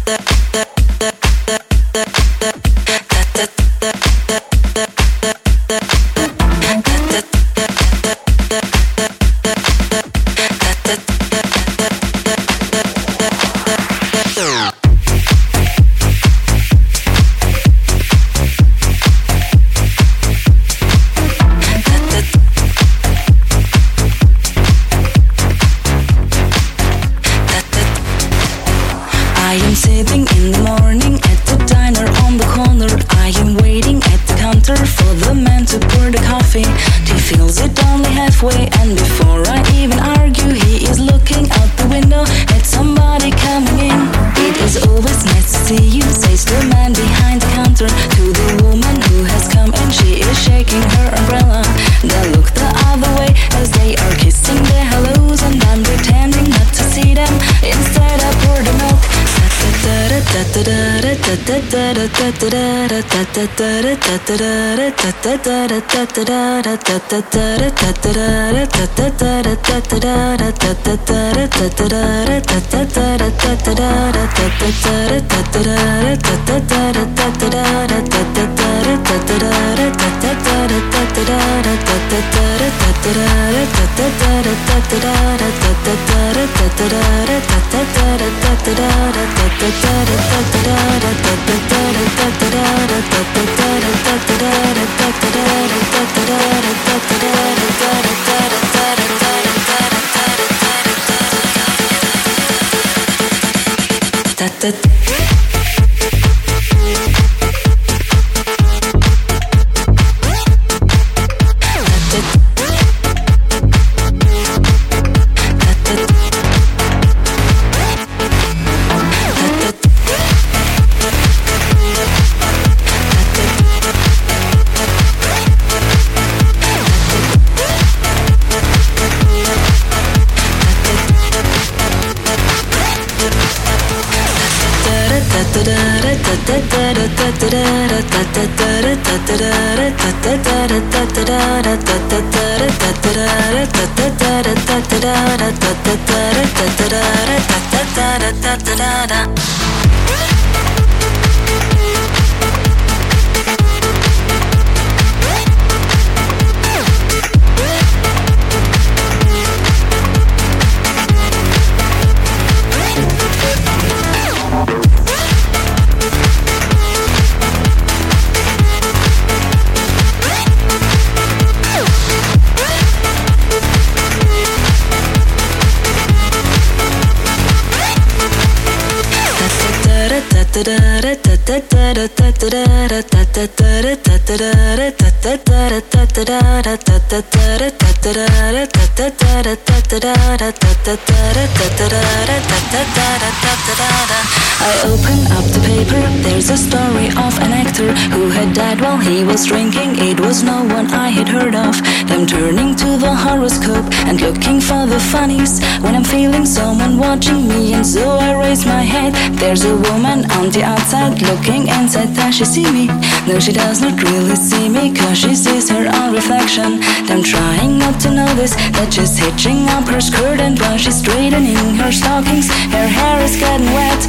I am sitting in the morning at the diner on the corner. I am waiting at the counter for the man to pour the coffee. He fills it only halfway, and before I even argue, he is looking out the window at somebody coming in. It is always nice to see you, says the man behind the counter to the woman who has come in. She is shaking her umbrella. They look the other way as they are kissing their hellos, and I'm pretending not to see them. Instead I pour the milk. I open up the paper. There's a story of an actor who had died while he was drinking. It was no one I had heard of. Them turning to the horoscope and looking for the funnies when I'm feeling someone watching me, and so I raise my head. There's a woman on the outside looking inside. Does she see me? No, she does not really see me, cause she sees her own reflection. Them trying not to notice that she's hitching up her skirt, and while she's straightening her stockings, her hair is getting wet.